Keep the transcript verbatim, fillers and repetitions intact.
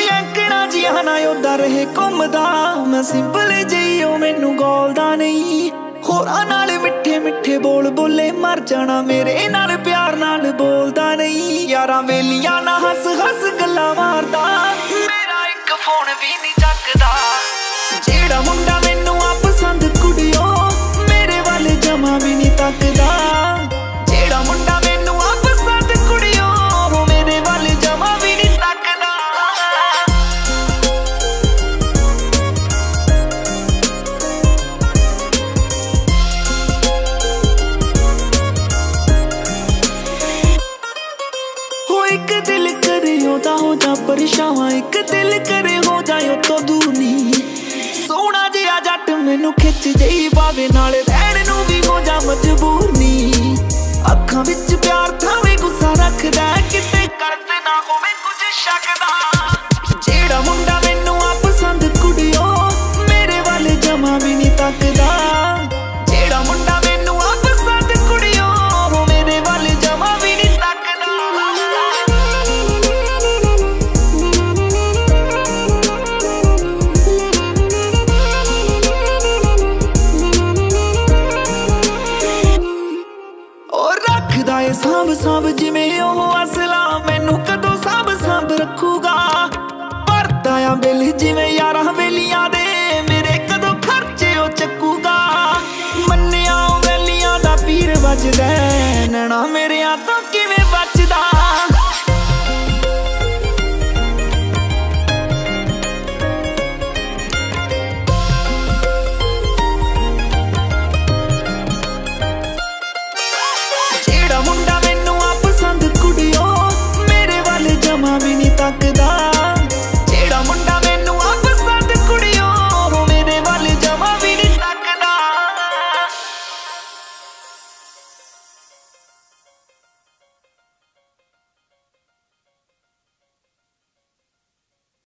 अंकड़ा जिहा ना ओदा रहे घुमदा, मैं सिंपल जी ओ मैनू गौलदा नहीं। होरां नाल मिठे मिठे बोल बोले मर जाना, मेरे नाल प्यार नाल बोलदा नहीं। यारां वेलियां ना हस हस गल्लां मारदा, मेरा एक फोन भी नहीं चकदा। जेड़ा मुंडा मैनू आ पसंद कुड़ियो, मेरे वाल जमा भी नहीं तकदा। जेड़ा मुंडा मैनू आ पसंद कुड़ियो, मेरे वाल जमा भी नहीं तकदा। एक दिल करे ओदा हो जा परेशान, एक दिल करे हो जाए तो दूर नी। सोना जिहा जट मैनू खिच जई पावे, नाले रहण नू भी हो जा मजबूर नी। अखां विच प्यार थावे गुस्सा रखदा, किते करते ना होवे कुछ शकदा। जेड़ा मुंडा मैनू आ पसंद कुड़ियो, मेरे वाल जमा भी नहीं तकदा। जेड़ा मुंडा मैनू आ पसंद कुड़ियो, मेरे वाल जमा भी नहीं तकदा। रखदा ए सांभ सांभ जिवें ओह असला, मैनू कदों सांभ सांभ रखूगा। भरदा आ बिल जिवें यारां वेलियां दे, मेरे कदों खर्चे ओ चकूगा। मन्निया वैलियां दा पीर वजदा, नैना मेरिया